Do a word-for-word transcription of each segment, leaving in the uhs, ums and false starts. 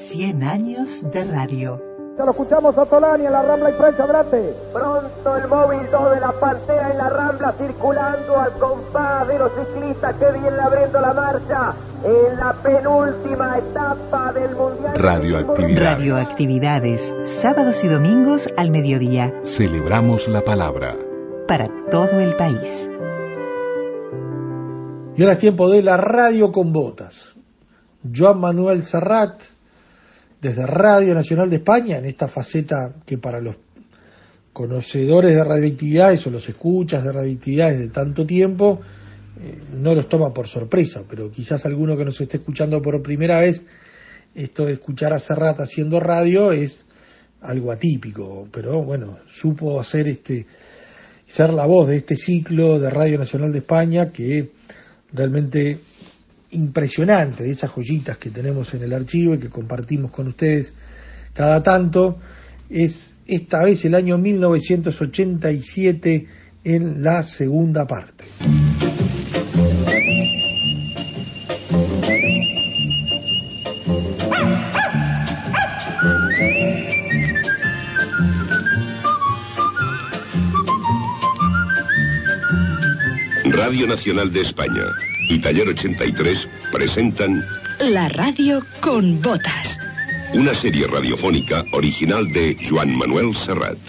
cien años de radio. Ya lo escuchamos a Tolani en la Rambla y Prensa Adelante. Pronto el móvil dos de la Pantera en la Rambla circulando al compás de los ciclistas que vienen abriendo la marcha en la penúltima etapa del Mundial. Radioactividades. Radioactividades, sábados y domingos al mediodía. Celebramos la palabra. Para todo el país. Y ahora es tiempo de la radio con botas. Joan Manuel Serrat, desde Radio Nacional de España, en esta faceta que para los conocedores de radioactividades o los escuchas de radioactividades de tanto tiempo eh, no los toma por sorpresa, pero quizás alguno que nos esté escuchando por primera vez, esto de escuchar a Serrat haciendo radio es algo atípico, pero bueno, supo hacer este ser la voz de este ciclo de Radio Nacional de España que realmente impresionante, de esas joyitas que tenemos en el archivo y que compartimos con ustedes cada tanto. Es esta vez el año mil novecientos ochenta y siete en la segunda parte. Radio Nacional de España y Taller ochenta y tres presentan La radio con botas. Una serie radiofónica original de Joan Manuel Serrat.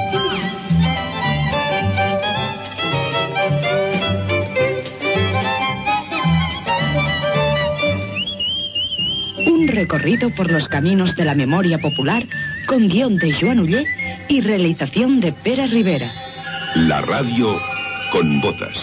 Un recorrido por los caminos de la memoria popular con guión de Joan Ullé y realización de Pere Rivera. La radio con botas.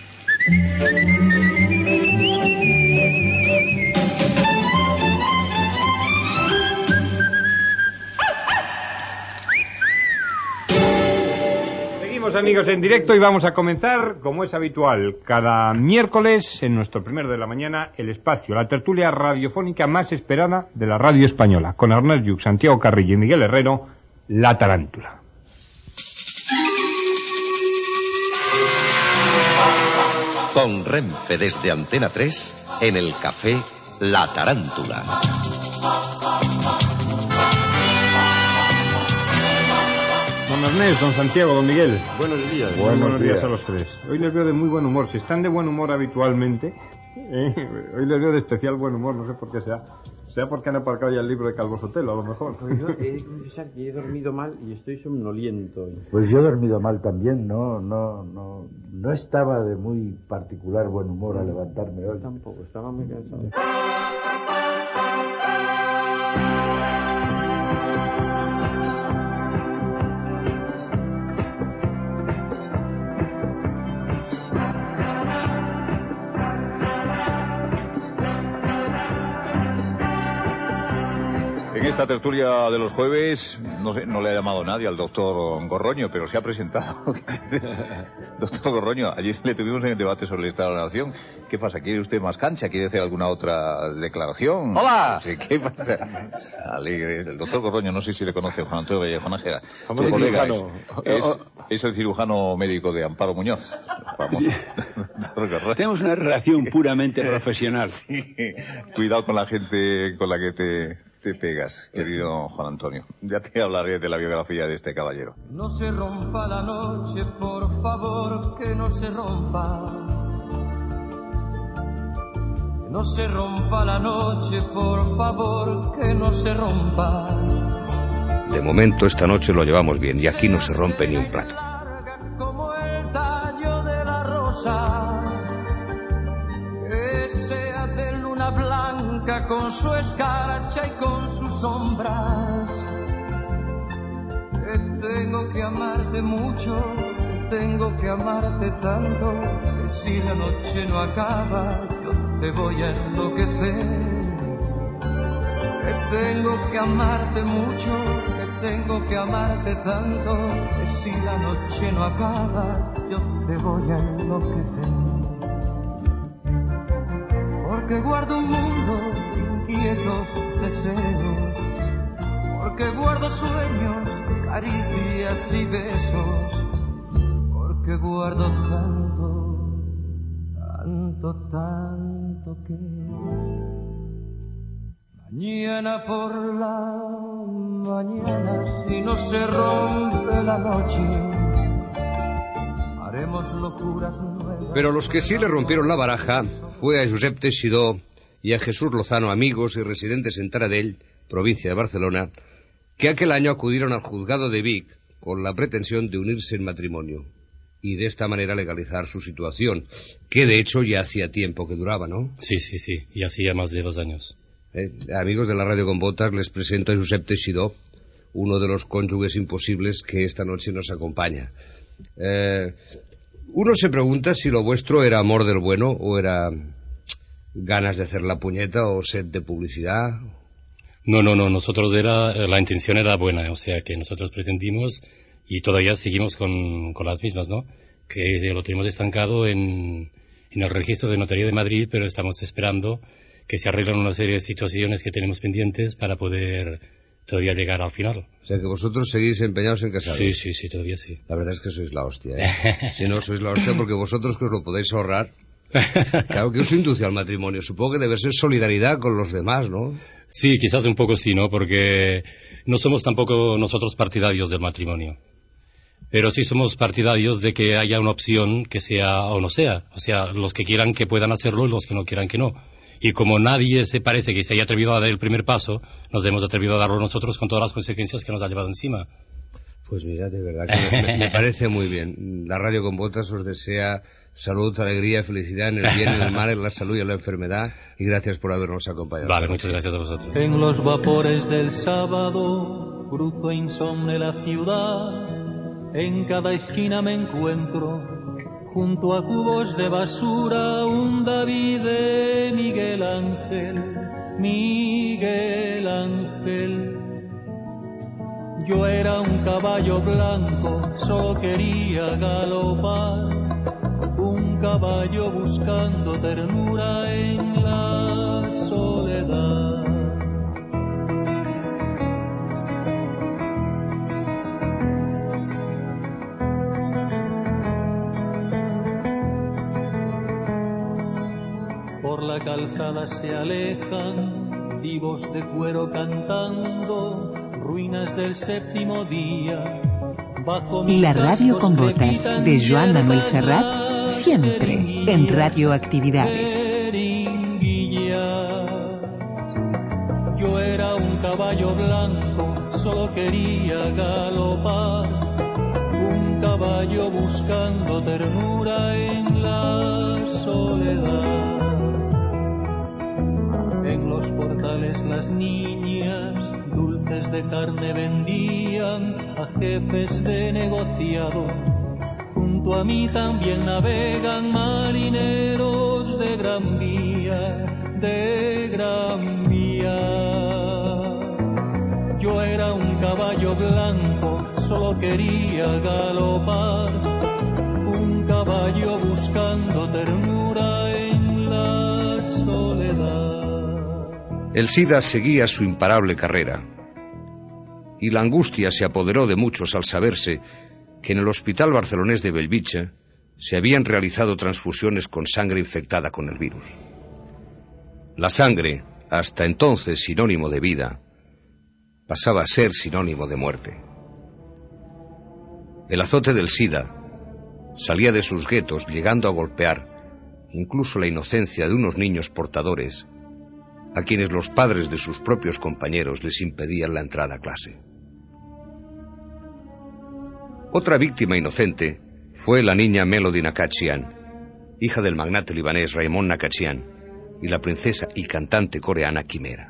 Seguimos, amigos, en directo y vamos a comenzar, como es habitual, cada miércoles, en nuestro primero de la mañana, el espacio, la tertulia radiofónica más esperada de la radio española, con Ernest Lluch, Santiago Carrillo y Miguel Herrero, La Tarántula. Con Renfe desde Antena tres, en el café La Tarántula. Don Ernest, don Santiago, don Miguel. Buenos días. Buenos, buenos días. días a los tres. Hoy les veo de muy buen humor. Si están de buen humor habitualmente, eh, hoy les veo de especial buen humor, no sé por qué sea. Sea porque han aparcado ya el libro de Calvo Sotelo, a lo mejor. Pues yo he de confesar que he dormido mal y estoy somnoliento hoy. Pues yo he dormido mal también, no, no, no, no estaba de muy particular buen humor al levantarme hoy. Yo tampoco, estaba muy cansado. En esta tertulia de los jueves, no sé, no le ha llamado nadie al doctor Gorroño, pero se ha presentado. Doctor Gorroño, ayer le tuvimos en el debate sobre el Estado de la Nación. ¿Qué pasa? ¿Quiere usted más cancha? ¿Quiere hacer alguna otra declaración? ¡Hola! Sí, ¿qué pasa? Alegre. El doctor Gorroño, no sé si le conoce, Juan Antonio Vallejo Nájera. Su colega es, es, es el cirujano médico de Amparo Muñoz. Vamos. Tenemos una relación puramente profesional. Sí. Cuidado con la gente con la que te... te pegas, querido Juan Antonio. Ya te hablaré de la biografía de este caballero. No se rompa la noche, por favor, que no se rompa. Que no se rompa la noche, por favor, que no se rompa. De momento esta noche lo llevamos bien y aquí no se rompe ni un plato. Como el tallo de la rosa, que sea de luna blanca con su escarcha y con sus sombras. Que tengo que amarte mucho, que tengo que amarte tanto, que si la noche no acaba yo te voy a enloquecer. Que tengo que amarte mucho, que tengo que amarte tanto, que si la noche no acaba yo te voy a enloquecer. Porque guardo un mundo de inquietos deseos, porque guardo sueños, caricias y besos, porque guardo tanto, tanto, tanto que Mañana por la mañana, si no se rompe la noche, haremos locuras nuevas. Pero los que sí le rompieron la baraja fue a Josep Teixidó y a Jesús Lozano, amigos y residentes en Taradell, provincia de Barcelona, que aquel año acudieron al juzgado de Vic con la pretensión de unirse en matrimonio y de esta manera legalizar su situación, que de hecho ya hacía tiempo que duraba, ¿no? Sí, sí, sí, y hacía más de dos años. Eh, amigos de la Radio con Botas, les presento a Josep Teixidó, uno de los cónyuges imposibles que esta noche nos acompaña. Eh, uno se pregunta si lo vuestro era amor del bueno o era ganas de hacer la puñeta o sed de publicidad. No, no, no, nosotros era, la intención era buena, o sea que nosotros pretendimos y todavía seguimos con, con las mismas, ¿no? Que lo tenemos estancado en, en el registro de Notaría de Madrid, pero estamos esperando que se arreglen una serie de situaciones que tenemos pendientes para poder todavía llegar al final. O sea que vosotros seguís empeñados en casaros. Sí, sí, sí, todavía sí. La verdad es que sois la hostia, ¿eh? Si no, sois la hostia porque vosotros que os lo podéis ahorrar. Claro, que os induce al matrimonio. Supongo que debe ser solidaridad con los demás, ¿no? Sí, quizás un poco sí, ¿no? Porque no somos tampoco nosotros partidarios del matrimonio. Pero sí somos partidarios de que haya una opción que sea o no sea. O sea, los que quieran que puedan hacerlo y los que no quieran que no. Y como nadie se parece que se haya atrevido a dar el primer paso, nos hemos atrevido a darlo nosotros con todas las consecuencias que nos ha llevado encima. Pues mira, de verdad que me, me parece muy bien. La Radio con Botas os desea salud, alegría, felicidad en el bien, en el mal, en la salud y en la enfermedad. Y gracias por habernos acompañado. Vale, muchas gracias a vosotros. En los vapores del sábado cruzo insomne la ciudad. En cada esquina me encuentro junto a cubos de basura un David de Miguel Ángel, Miguel Ángel. Yo era un caballo blanco, solo quería galopar, un caballo buscando ternura en la soledad. Por la calzada se alejan divos de cuero cantando ruinas del séptimo día. Bajo La Radio con Botas de Joan Manuel Serrat, siempre en Radioactividades. Yo era un caballo blanco, solo quería galopar, un caballo buscando ternura en la soledad. En los portales las niñas dulces de carne vendían a jefes de negociado. Junto a mí también navegan marineros de Gran Vía, de Gran Vía. Yo era un caballo blanco, solo quería galopar, un caballo buscando ternura en la soledad. El SIDA seguía su imparable carrera y la angustia se apoderó de muchos al saberse que en el hospital barcelonés de Bellvitge se habían realizado transfusiones con sangre infectada con el virus. La sangre, hasta entonces sinónimo de vida, pasaba a ser sinónimo de muerte. El azote del SIDA salía de sus guetos, llegando a golpear incluso la inocencia de unos niños portadores a quienes los padres de sus propios compañeros les impedían la entrada a clase. Otra víctima inocente fue la niña Melody Nakachian, hija del magnate libanés Raymond Nakachian y la princesa y cantante coreana Quimera.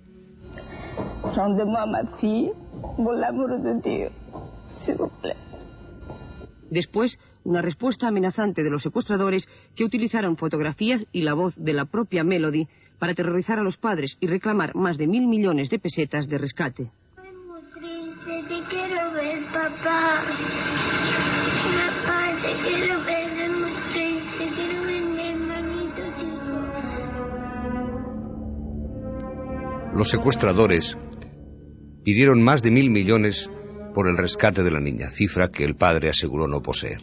Después, una respuesta amenazante de los secuestradores que utilizaron fotografías y la voz de la propia Melody para aterrorizar a los padres y reclamar más de mil millones de pesetas de rescate. Estoy muy triste, te quiero ver, papá. Papá, te quiero ver, estoy muy triste, quiero ver mi hermanito, chico. Los secuestradores pidieron más de mil millones por el rescate de la niña, cifra que el padre aseguró no poseer.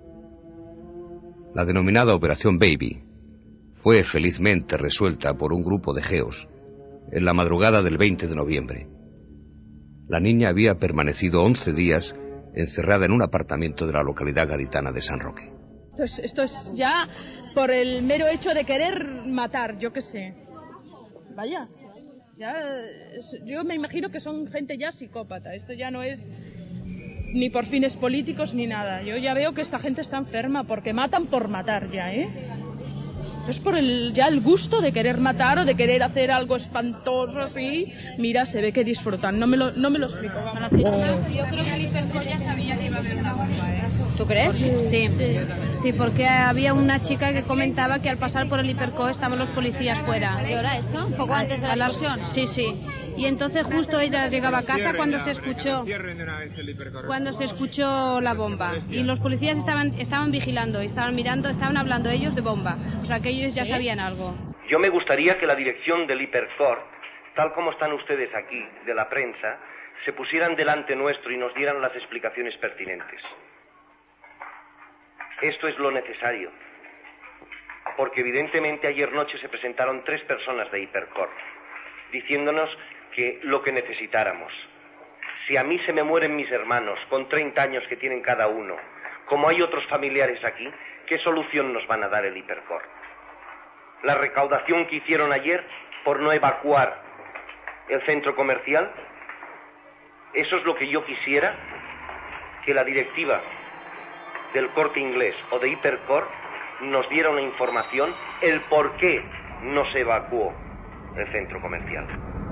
La denominada Operación Baby fue felizmente resuelta por un grupo de geos, en la madrugada del veinte de noviembre. La niña había permanecido once días encerrada en un apartamento de la localidad gaditana de San Roque. Esto es, esto es ya por el mero hecho de querer matar, yo qué sé. Vaya, ya es, yo me imagino que son gente ya psicópata. Esto ya no es ni por fines políticos ni nada. Yo ya veo que esta gente está enferma porque matan por matar ya, ¿eh? Es por el, ya el gusto de querer matar o de querer hacer algo espantoso así. Mira, se ve que disfrutan. No me lo, no me lo explico. Vamos. Oh. Yo creo que el Hipercor ya sabía que iba a haber una bomba, ¿eh? ¿Tú crees? Sí. Sí. Sí, porque había una chica que comentaba que al pasar por el Hipercor estaban los policías fuera. ¿Qué hora esto? ¿Un poco antes de la explosión? Sí, sí. Y entonces justo ella llegaba a casa cuando se escuchó cuando se escuchó la bomba y los policías estaban estaban vigilando, estaban mirando, estaban hablando ellos de bomba, o sea que ellos ya sabían algo. Yo me gustaría que la dirección del Hipercor, tal como están ustedes aquí, de la prensa, se pusieran delante nuestro y nos dieran las explicaciones pertinentes. Esto es lo necesario, porque evidentemente ayer noche se presentaron tres personas de Hipercor diciéndonos que lo que necesitáramos. Si a mí se me mueren mis hermanos con treinta años que tienen cada uno, como hay otros familiares aquí, ¿qué solución nos van a dar el Hipercor? La recaudación que hicieron ayer por no evacuar el centro comercial, eso es lo que yo quisiera que la directiva del Corte Inglés o de Hipercor nos diera una información, el por qué no se evacuó el centro comercial.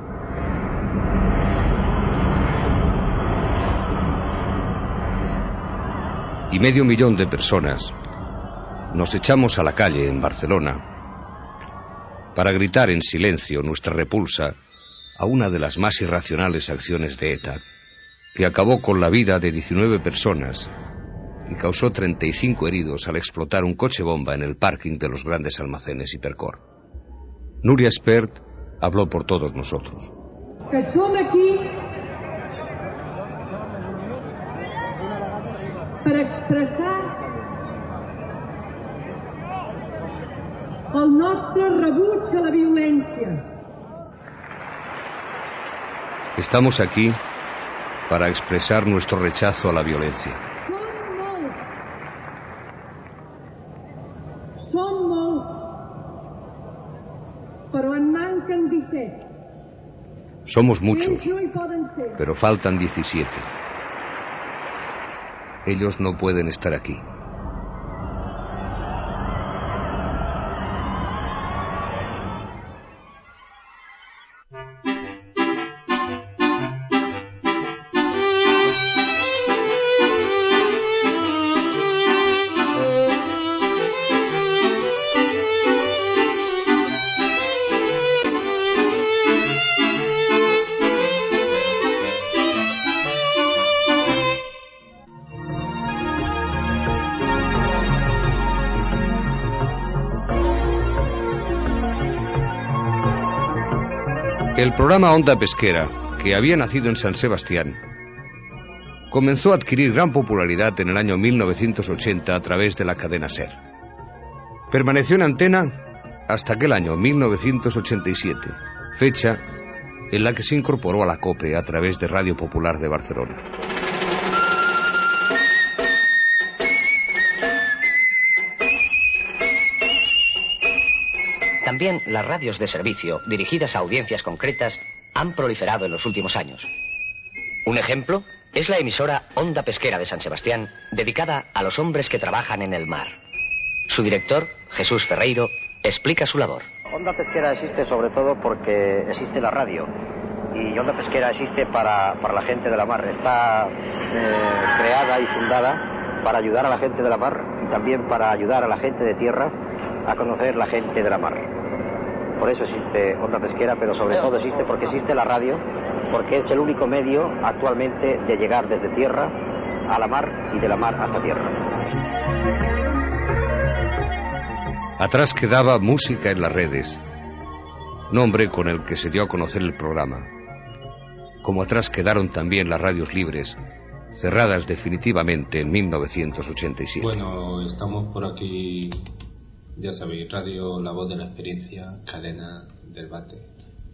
Y medio millón de personas nos echamos a la calle en Barcelona para gritar en silencio nuestra repulsa a una de las más irracionales acciones de ETA, que acabó con la vida de diecinueve personas y causó treinta y cinco heridos al explotar un coche bomba en el parking de los grandes almacenes Hipercor. Nuria Espert habló por todos nosotros. Que som aquí per expressar el nostre rebuig a la violència. Estamos aquí para expresar nuestro rechazo a la violencia. Som molts, però en manquen disset. Somos muchos, Ells no hi poden ser. pero faltan diecisiete. Ellos no pueden estar aquí. El programa Onda Pesquera, que había nacido en San Sebastián, comenzó a adquirir gran popularidad en el año mil novecientos ochenta a través de la cadena SER. Permaneció en antena hasta aquel año mil novecientos ochenta y siete, fecha en la que se incorporó a la COPE a través de Radio Popular de Barcelona. También las radios de servicio, dirigidas a audiencias concretas, han proliferado en los últimos años. Un ejemplo es la emisora Onda Pesquera de San Sebastián, dedicada a los hombres que trabajan en el mar. Su director, Jesús Ferreiro, explica su labor. Onda Pesquera existe sobre todo porque existe la radio. Y Onda Pesquera existe para, para la gente de la mar. Está eh, creada y fundada para ayudar a la gente de la mar y también para ayudar a la gente de tierra a conocer la gente de la mar. Por eso existe Onda Pesquera, pero sobre todo existe porque existe la radio, porque es el único medio actualmente de llegar desde tierra a la mar y de la mar hasta tierra. Atrás quedaba Música en las Redes, nombre con el que se dio a conocer el programa. Como atrás quedaron también las radios libres, cerradas definitivamente en mil novecientos ochenta y siete. Bueno, estamos por aquí, ya sabéis, Radio La Voz de la Experiencia, cadena del Bate.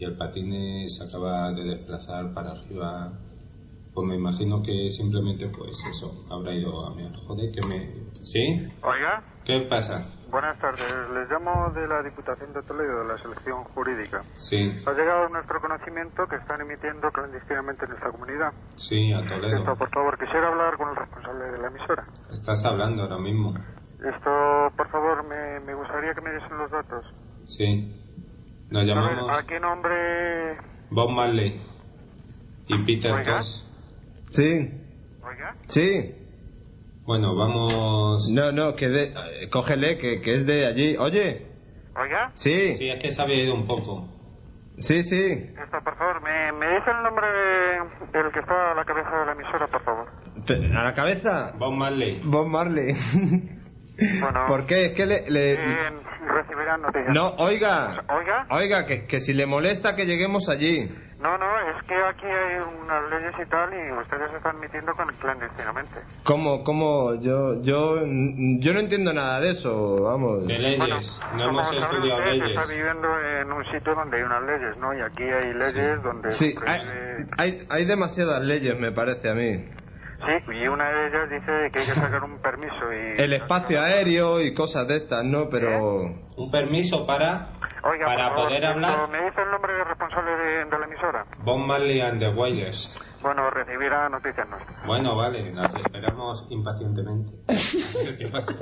y el patín se acaba de desplazar para arriba. Pues me imagino que simplemente, pues eso, habrá ido a mear. Joder, que me... ¿Sí? Oiga. ¿Qué pasa? Buenas tardes, les llamo de la Diputación de Toledo, de la Selección Jurídica. Sí. Ha llegado a nuestro conocimiento que están emitiendo clandestinamente en nuestra comunidad. Sí, a Toledo. Esto, por favor, quisiera hablar con el responsable de la emisora. Estás hablando ahora mismo. Esto, por favor, me, me gustaría que me diesen los datos. Sí. Nos A llamamos ver, ¿a qué nombre? Bob Marley y Peter Oiga. Tosh. Sí. ¿Oiga? Sí. Bueno, vamos... No, no, que de... eh, cógele, que, que es de allí. Oye. ¿Oiga? Sí. Sí, es que se había ido un poco. Sí, sí. Esto, por favor, me, me dice el nombre de- del que está a la cabeza de la emisora, por favor. Pe- ¿A la cabeza? Bob Marley. Bob Marley. Bueno. ¿Por qué? Es que le... le- Eh, recibirán noticias. No, oiga. ¿Oiga? Oiga, que, que si le molesta que lleguemos allí. No, no, es que aquí hay unas leyes y tal y ustedes están emitiendo con- clandestinamente. ¿Cómo, cómo? Yo, yo, yo no entiendo nada de eso, vamos. De leyes. No hemos Como saben estudiado ustedes, leyes. está viviendo en un sitio donde hay unas leyes, ¿no? Y aquí hay leyes donde... Sí, se hay, prohíbe- hay, hay demasiadas leyes, me parece a mí. Sí, y una de ellas dice que hay que sacar un permiso y... El espacio aéreo y cosas de estas, ¿no? Pero... Un permiso para... Oiga, para por favor, poder esto, hablar. ¿me dice el nombre del responsable de, de la emisora? Bob Marley and the Wailers. Bueno, recibirá noticias nuestras. Bueno, vale, las esperamos impacientemente. ¿Qué pasa?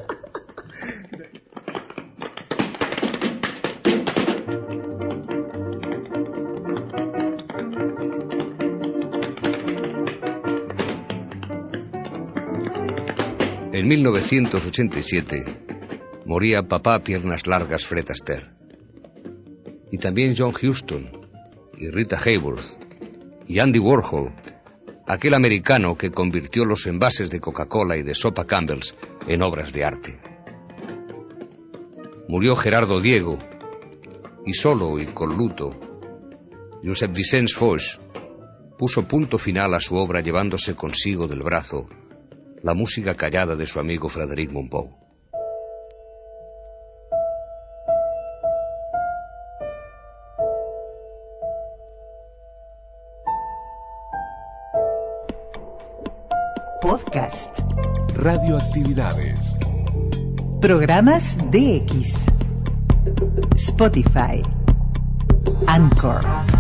En mil novecientos ochenta y siete moría papá Piernas Largas Fred Astaire. Y también John Huston, y Rita Hayworth, y Andy Warhol, aquel americano que convirtió los envases de Coca-Cola y de sopa Campbell's en obras de arte. Murió Gerardo Diego, y solo y con luto, Josep Vicens Foix puso punto final a su obra llevándose consigo del brazo la música callada de su amigo Frédéric Mompou. Podcast. Radioactividades. Programas D X. Spotify. Anchor.